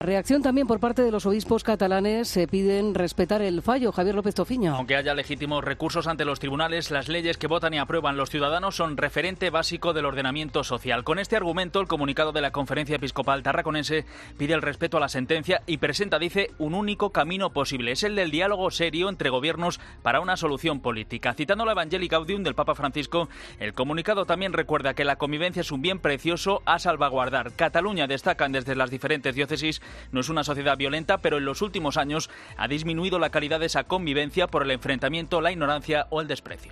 Reacción también por parte de los obispos catalanes. Se piden respetar el fallo. Javier López Tofiño. Aunque haya legítimos recursos ante los tribunales, las leyes que votan y aprueban los ciudadanos son referente básico del ordenamiento social. Con este argumento, el comunicado de la Conferencia Episcopal Tarraconense pide el respeto a la sentencia y presenta, dice, un único camino posible. Es el del diálogo serio entre gobiernos para una solución política. Citando la Evangelii Gaudium del Papa Francisco, el comunicado también recuerda que la convivencia es un bien precioso a salvaguardar. Cataluña, destacan desde las diferentes diócesis, no es una sociedad violenta, pero en los últimos años ha disminuido la calidad de esa convivencia por el enfrentamiento, la ignorancia o el desprecio.